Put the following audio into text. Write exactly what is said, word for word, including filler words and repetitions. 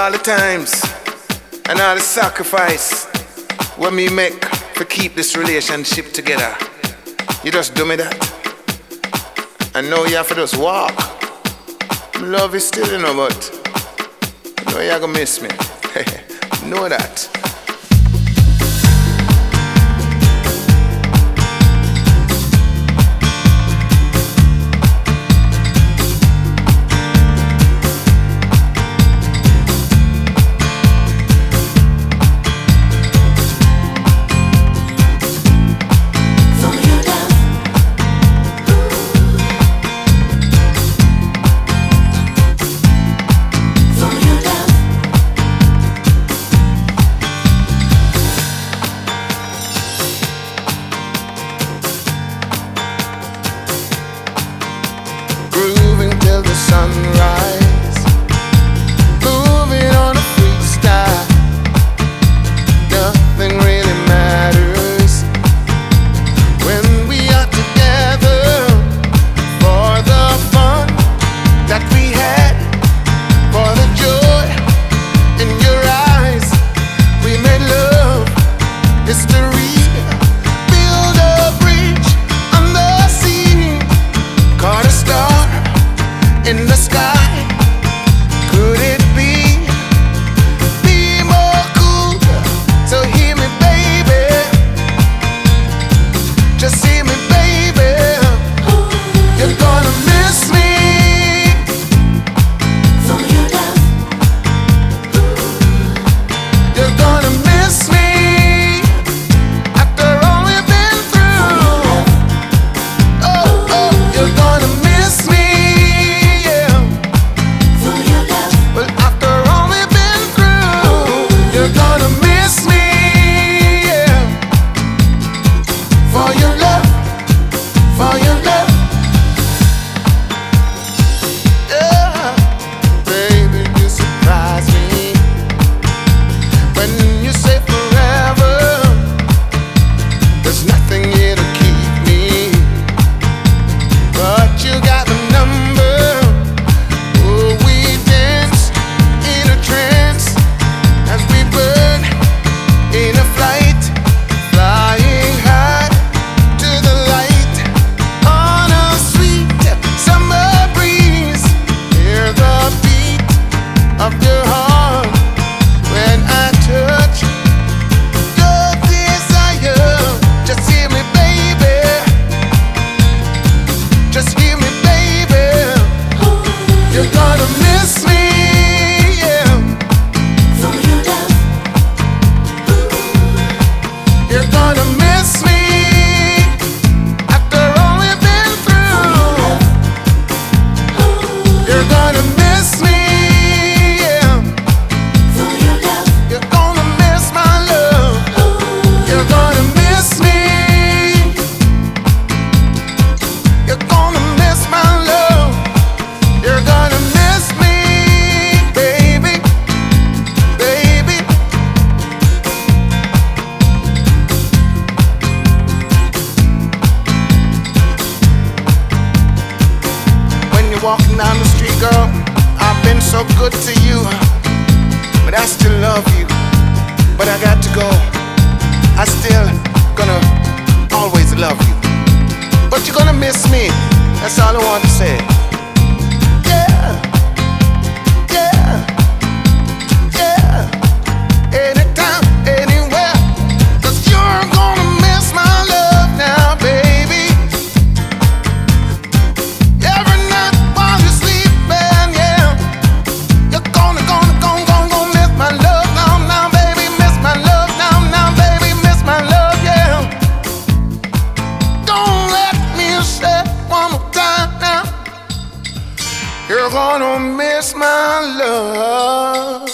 all the times and all the sacrifice what me make to keep this relationship together. You just do me that. And now you have to just walk. Love is still, you know, but you know you're gonna miss me. Know that. Till the sunrise, moving on a freestyle. Nothing really matters when we are together. For the fun that we had, for the joy in your eyes, we made love history. Build a bridge on the sea, caught a star in the sky. Could it be, be more cool? So hear me, baby. Just hear me, baby. You're gonna miss me. For your love. You're gonna miss me. After all we've been through. Oh, oh, you're gonna miss me. Walking down the street, girl, I've been so good to you, but I still love you. But I got to go. I still gonna always love you, but you're gonna miss me. That's all I want to say. Yeah, yeah, yeah. Anytime, anywhere, 'cause you're gonna miss my love now, baby. Every night while you're sleeping, yeah, you're gonna, gonna, gonna, gonna, gonna miss my love now, now, baby. Miss my love now, now, baby. Miss my love, yeah. Don't let me say one more time now. You're gonna miss my love.